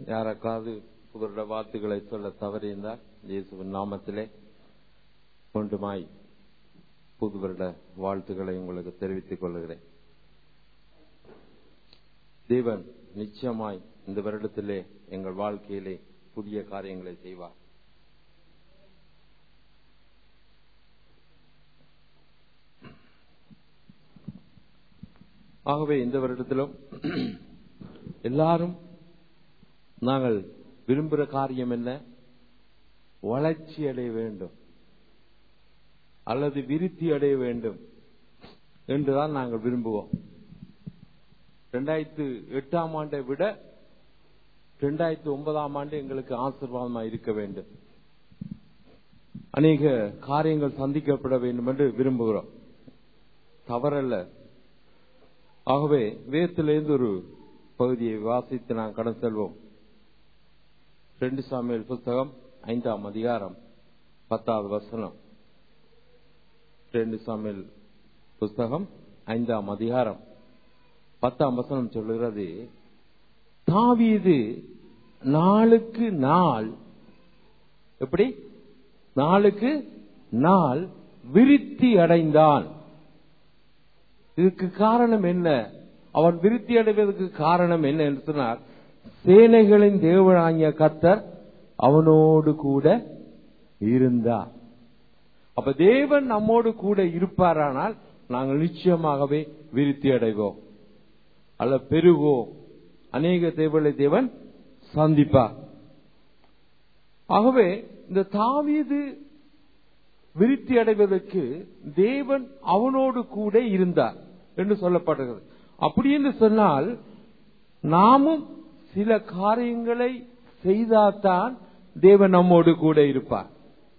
யாருக்காவது புகழுடைய வார்த்தைகளை சொல்ல தவறியிருந்தால் இயேசுவின் நாமத்திலே கொண்டுமாய் புது வருட வாழ்த்துக்களை உங்களுக்கு தெரிவித்துக் கொள்கிறேன். தேவன் நிச்சயமாய் இந்த வருடத்திலே எங்கள் வாழ்க்கையிலே புதிய காரியங்களை செய்வார். ஆகவே இந்த வருடத்திலும் எல்லாரும் நாங்கள் விரும்புகிற காரியம் என்ன? வளர்ச்சி அடைய வேண்டும் அல்லது விருத்தி அடைய வேண்டும் என்றுதான் நாங்கள் விரும்புவோம். 2008ஆம் ஆண்டை விட 2009ஆம் ஆண்டு எங்களுக்கு ஆசீர்வாதமாக இருக்க வேண்டும். அநேக காரியங்கள் சந்திக்கப்பட வேண்டும் என்று விரும்புகிறோம். தவறல்ல. ஆகவே வேதத்திலிருந்து ஒரு பகுதியை வாசித்து நாம் கடந்து செல்வோம். 2 சாமுவேல் புஸ்தகம் 5ஆம் அதிகாரம் 10வது வசனம். 2 சாமுவேல் புஸ்தகம் 5ஆம் அதிகாரம் 10ஆம் வசனம் சொல்லுகிறது, தாவீது நாளுக்கு நாள் எப்படி நாளுக்கு நாள் விருத்தி அடைந்தான். இதுக்கு காரணம் என்ன? அவன் விருத்தி அடைவதற்கு காரணம் என்ன என்று சொன்னார், சேனைகளின் தேவனாகிய கர்த்தர் அவனோடு கூட இருந்தார். அப்ப தேவன் நம்மோடு கூட இருப்பாரானால் நாங்கள் நிச்சயமாகவே விருத்தி அடைவோம் அல்ல பெருகுவோம். அநேக தேவனை தேவன் சந்திப்பார். ஆகவே இந்த தாவீது விருத்தி அடைவதற்கு தேவன் அவனோடு கூட இருந்தார் என்று சொல்லப்படுகிறது. அப்படி என்று சொன்னால் நாமும் சில காரியங்களை செய்தால்தான் தேவன் நம்மோடு கூட இருப்பார்.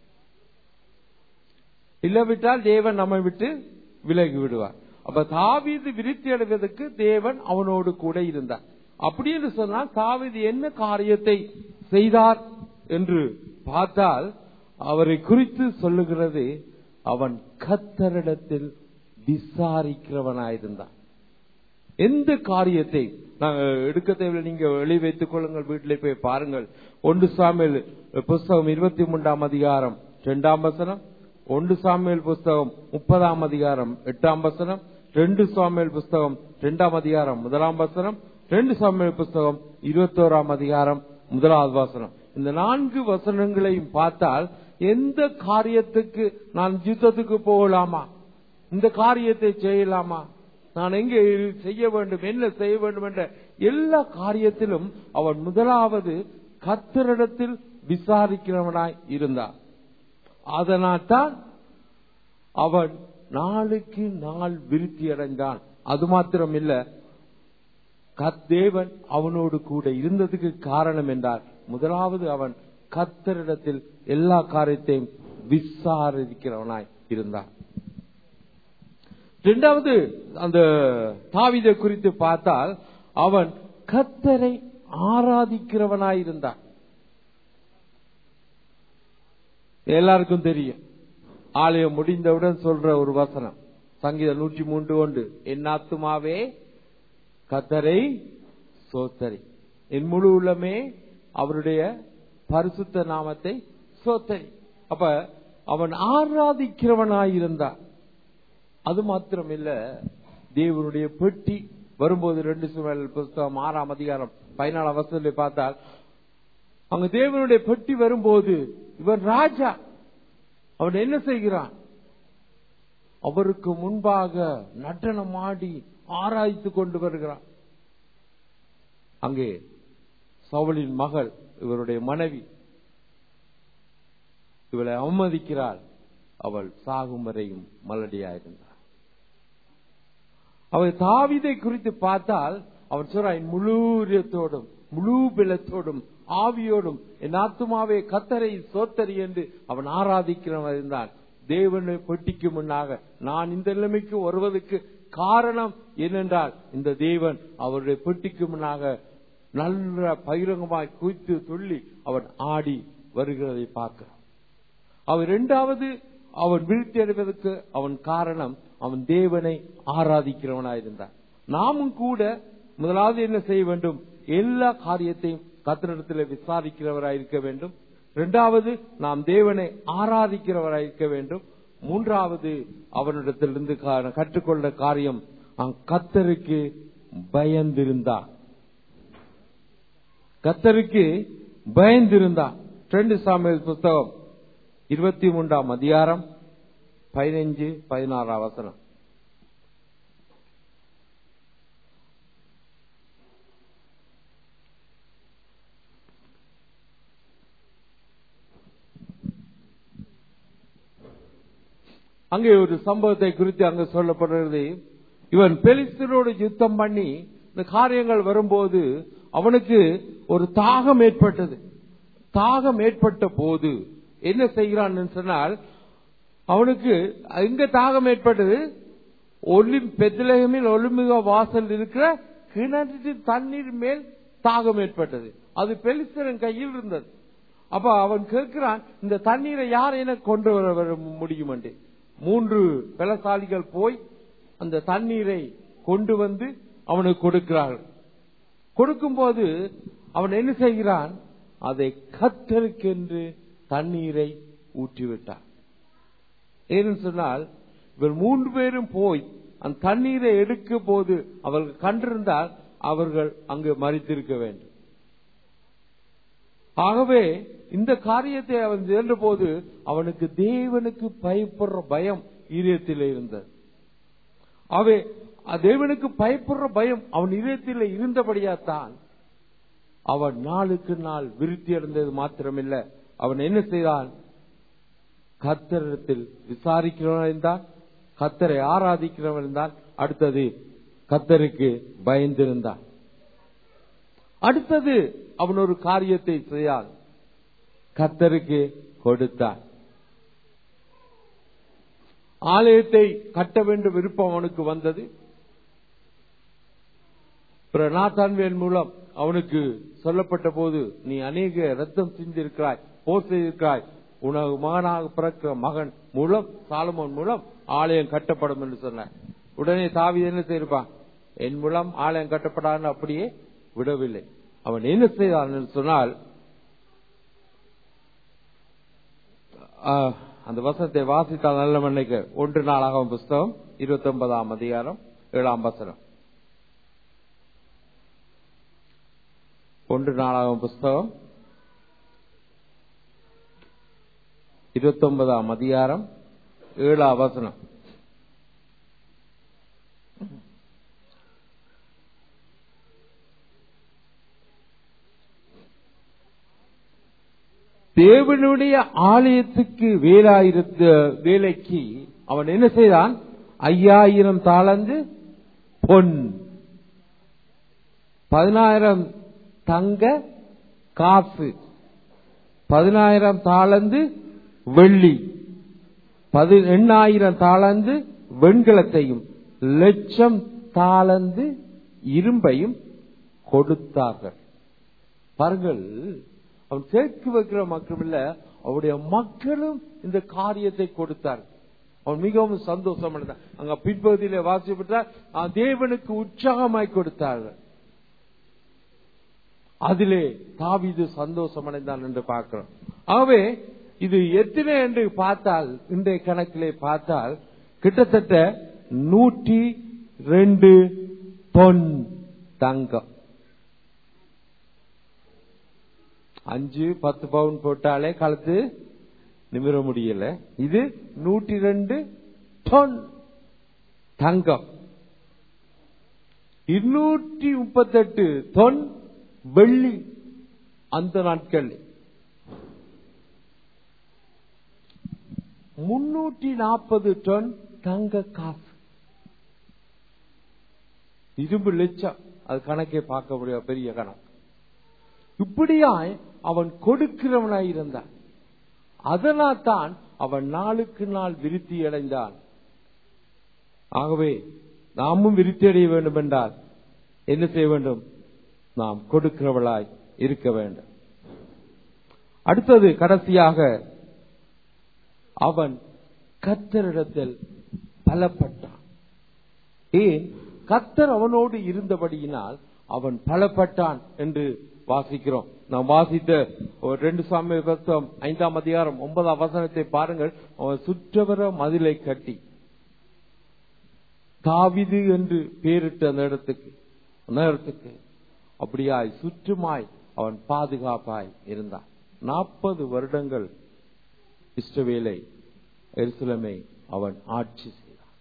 இல்லாவிட்டால் தேவன் நம்மை விட்டு விலகி விடுவார். அப்ப தாவீது விருத்தி அடைவதற்கு தேவன் அவனோடு கூட இருந்தார். அப்படி என்று சொன்னால் தாவீது என்ன காரியத்தை செய்தார் என்று பார்த்தால் அவரை குறித்து சொல்லுகிறது, அவன் கர்த்தரிடத்தில் விசாரிக்கிறவனாயிருந்தான். எந்த காரியத்தை நாங்கள் எடுக்க தேவையில்லை, நீங்க எழுதி வைத்துக் கொள்ளுங்கள், வீட்டிலே போய் பாருங்கள். 1 சாமுவேல் புஸ்தகம் 23ஆம் அதிகாரம் 2ஆம் வசனம், 1 சாமுவேல் புஸ்தகம் 30ஆம் அதிகாரம் 8ஆம் வசனம், 2 சாமுவேல் புஸ்தகம் 2ஆம் அதிகாரம் 1ஆம் வசனம், 2 சாமுவேல் புஸ்தகம் 21ஆம் அதிகாரம் 1வது வசனம். இந்த 4 வசனங்களையும் பார்த்தால் எந்த காரியத்துக்கு நான் யுத்தத்துக்கு போகலாமா, இந்த காரியத்தை செய்யலாமா, நான் எங்கே செய்ய வேண்டும், என்ன செய்ய வேண்டும் என்ற எல்லா காரியத்திலும் அவன் முதலாவது கர்த்தரிடத்தில் விசாரிக்கிறவனாய் இருந்தான். அதனால் தான் அவன் நாளுக்கு நாள் விருத்தி அடைந்தான். அது மாத்திரம் இல்ல, தேவன் அவனோடு கூட இருந்ததுக்கு காரணம் என்றால் முதலாவது அவன் கர்த்தரிடத்தில் எல்லா காரியத்தையும் விசாரிக்கிறவனாய் இருந்தான். இரண்டாவது அந்த தாவீதை குறித்து பார்த்தால் அவன் கர்த்தரை ஆராதிக்கிறவனாய் இருந்தான். எல்லாருக்கும் தெரியும், ஆலயம் முடிந்தவுடன் சொல்ற ஒரு வசனம் சங்கீதம் 103:1, என் ஆத்துமாவே கர்த்தரை சோத்தரி, என் முழு உள்ளமே அவருடைய பரிசுத்த நாமத்தை சோத்தரி. அப்ப அவன் ஆராதிக்கிறவனாயிருந்தான். அது மாத்திரம் இல்ல, தேவனுடைய பெட்டி வரும்போது 2 சாமுவேல் புஸ்தகம் 6ஆம் அதிகாரம் 14ஆம் வசனத்தை பார்த்தால் அங்க தேவனுடைய பெட்டி வரும்போது இவன் ராஜா, அவன் என்ன செய்கிறான்? அவருக்கு முன்பாக நடனம் ஆடி ஆராய்த்து கொண்டு வருகிறான். அங்கே சவுலின் மகள் இவருடைய மனைவி இவளை அவமதிக்கிறாள். அவள் சாகும் வரையும் மலடியாயிருந்தாள். அவள் தாவீதை குறித்து பார்த்தால் அவன் சொல்றான், முழு இதயத்தோடும் முழு பலத்தோடும் ஆவியோடும் என் ஆத்துமாவே கர்த்தரை சோத்தரி என்று அவன் ஆராதிக்கிறவன் இருந்தான். தேவனை பெட்டிக்கு முன்னாக நான் இந்த நிலைமைக்கு வருவதற்கு காரணம் என்னென்றால் இந்த தேவன் அவருடைய பெட்டிக்கு முன்னாக நல்ல பகிரங்கமாய் குதித்து துள்ளி அவன் ஆடி வருகிறதை பார்க்கிறான். அவன் இரண்டாவது அவன் விருத்தி அடைவதற்கு அவன் காரணம் அவன் தேவனை ஆராதிக்கிறவனாயிருந்தான். நாமும் கூட முதலாவது என்ன செய்ய வேண்டும்? எல்லா காரியத்தையும் கர்த்தரிடத்தில் விசாரிக்கிறவராயிருக்க வேண்டும். இரண்டாவது, நாம் தேவனை ஆராதிக்கிறவராயிருக்க வேண்டும். மூன்றாவது, அவனிடத்திலிருந்து கற்றுக்கொண்ட காரியம், கர்த்தருக்கு பயந்திருந்தார். கர்த்தருக்கு பயந்திருந்தார். 2 சாமுவேல் புத்தகம் 23 அதிகாரம் 15-16 வசனம். அங்கே ஒரு சம்பவத்தை குறித்து அங்கு சொல்லப்படுகிறது. இவன் பெலிஸ்தரோடு யுத்தம் பண்ணி இந்த காரியங்கள் வரும்போது அவனுக்கு ஒரு தாகம் ஏற்பட்டது. தாகம் ஏற்பட்ட போது என்ன செய்கிறான் சொன்னால், அவனுக்கு எங்க தாகம் ஏற்பட்டது? பெத்லெகேமில் ஒலிமுக வாசல் இருக்கிற கிணற்றின் தண்ணீர் மேல் தாகம் ஏற்பட்டது. அது பெலிஸ்தரின் கையில் இருந்தது. அப்ப அவன் கேட்கிறான், இந்த தண்ணீரை யார் என கொண்டு வர முடியும் என்று. 3 பலசாலிகள் போய் அந்த தண்ணீரை கொண்டு வந்து அவனுக்கு கொடுக்கிறார்கள். கொடுக்கும் போது அவன் என்ன செய்கிறான்? அதை கர்த்தருக்கென்று தண்ணீரை ஊற்றிவிட்டார். ஏன்னு சொன்னால், இவர் 3 பேரும் போய் அந்த தண்ணீரை எடுக்கும் போது அவர்கள் கண்டிருந்தால் அவர்கள் அங்கு மரித்திருக்க வேண்டும். ஆகவே இந்த காரியத்தை அவன் சென்ற போது அவனுக்கு தேவனுக்கு பயப்படுற பயம் இதயத்தில் இருந்தது. அவை தேவனுக்கு பயப்படுற பயம் அவன் இதயத்தில் இருந்தபடியாத்தான் அவன் நாளுக்கு நாள் விருத்தி அடைந்தது மாத்திரமில்ல, அவன் என்ன செய்தான்? கர்த்தரிடத்தில் விசாரிக்கிறவன் இருந்தான், கர்த்தரை ஆராதிக்கிறவன் இருந்தான். அடுத்தது, கர்த்தருக்கு பயந்திருந்தான். அடுத்தது, அவன் ஒரு காரியத்தை செய்தான், கர்த்தருக்கு கொடுத்தான். ஆலயத்தை கட்ட வேண்டும் விருப்பம் அவனுக்கு வந்தது. நாத்தான்வேல் மூலம் அவனுக்கு சொல்லப்பட்ட போது, நீ அநேக ரத்தம் சிந்திருக்கிறாய், போர் செய்திருக்கிறாய், உனக்கு மகனாக பிறக்கிற மகன் மூலம், சாலமோன் மூலம் ஆலயம் கட்டப்படும் என்று சொன்னார். உடனே தாவீது என்ன செய்திருப்பான்? என் மூலம் ஆலயம் கட்டப்படாது அப்படியே விடவில்லை. அவன் என்ன செய்தான் என்று சொன்னால், அந்த வசனத்தை வாசித்தால் நல்ல மன்னிக்க. 1 நாளாகமம் புஸ்தகம் 29 அதிகாரம் 7 வசனம். 1 நாளாகமம் புஸ்தகம் 29 அதிகாரம் 7 வசனம். தேவனுடைய ஆலயத்துக்கு வேலைக்கு அவன் என்ன செய்தான்? 5000 தாலந்து பொன், 10000 தங்க காசு, 10000 தாலந்து வெள்ளி, 8000 தாலந்து வெண்கலத்தையும் 1,00,000 தாலந்து இரும்பையும் கொடுத்தார்கள். பாருங்கள், அவன் சேர்த்து வைக்கிற மக்களும் இல்ல, அவருடைய மக்களும் இந்த காரியத்தை கொடுத்தார். அவன் மிகவும் சந்தோஷம் அடைந்தான். அங்க பின்பகுதியிலே வாசிக்கப்பட்டார், தேவனுக்கு உற்சாகமாய் கொடுத்தார்கள். அதிலே தாவீது சந்தோஷம் அடைந்தான் என்று பார்க்கிறோம். ஆகவே இது எத்தனை என்று பார்த்தால், இன்றைய கணக்கிலே பார்த்தால் கிட்டத்தட்ட 102 பொன் தங்கம். 5-10 பவுன் போட்டாலே கழுத்து நிமிர முடியல. இது 102 பொன் தங்கம், 238 பொன் வெள்ளி. அந்த நாட்கள் 340 டன் தங்க காசு, இரும்பு லட்சம். அது கணக்கே பார்க்க முடியாது, பெரிய கணக்கு. இப்படியாய் அவன் கொடுக்கிறவனாய் இருந்தான். அதனால் தான் அவன் நாளுக்கு நாள் விருத்தி அடைந்தான். ஆகவே நாமும் விருத்தி அடைய வேண்டும் என்றால் என்ன செய்ய வேண்டும்? நாம் கொடுக்கிறவளாய் இருக்க வேண்டும். அடுத்தது, கடைசியாக அவன் கர்த்தரிடத்தில் பலப்பட்டான். ஏன்? கர்த்தர் அவனோடு இருந்தபடியினால் அவன் பலப்பட்டான் என்று வாசிக்கிறோம். நாம் வாசித்த 2 சாமுவேல் 5ஆம் அதிகாரம் 9ஆம் வசனத்தை பாருங்கள். அவன் சுற்றவர மதிலை கட்டி தாவீது என்று பெயரிட்ட அந்த இடத்துக்கு அப்படியாய் சுற்றுமாய் அவன் பாதுகாப்பாய் இருந்தான். 40 வருடங்கள் இஸ்ரவேலை எருசலேமை அவன் ஆட்சி செய்தான்.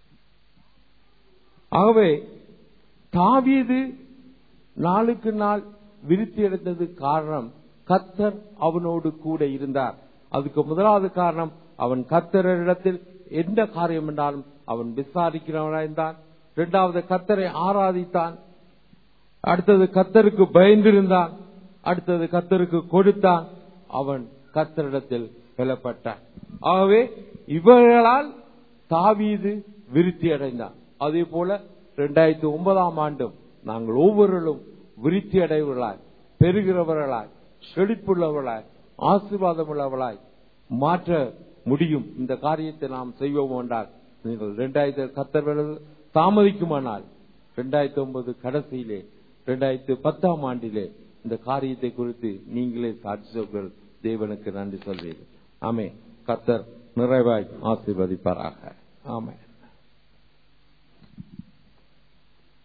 ஆகவே தாவீது நாளுக்கு நாள் விருத்தி அடைந்தது காரணம் கர்த்தர் அவனோடு கூட இருந்தார். அதுக்கு முதலாவது காரணம் அவன் கர்த்தரிடத்தில் எந்த காரியம் என்றாலும் அவன் விசாரிக்கிறவனாயிருந்தான். இரண்டாவது கர்த்தரை ஆராதித்தான். அடுத்தது கர்த்தருக்கு பயந்திருந்தான். அடுத்தது கர்த்தருக்கு கொடுத்தான். அவன் கர்த்தரிடத்தில் பலப்பட்டான். ஆகவே இவர்களால் தாவீது விருத்தி அடைந்தான். அதே போல 2009ஆம் ஆண்டும் நாங்கள் ஒவ்வொருவரும் விருத்தி அடைவர்களாய், பெறுகிறவர்களாய், செழிப்புள்ளவர்களாய், ஆசீர்வாதம் உள்ளவர்களாய் மாற்ற முடியும். இந்த காரியத்தை நாம் செய்வோம் என்றால் நீங்கள் 2000 கர்த்தர் தாமதிக்குமானால் 2009 கடைசியிலே 2010ஆம் ஆண்டிலே இந்த காரியத்தை குறித்து நீங்களே சாட்சிகள் தேவனுக்கு நன்றி சொல்வீர்கள். ஆமென். கர்த்தர் நிறைவாய் ஆசீர்வதிப்பாராக. ஆமென்.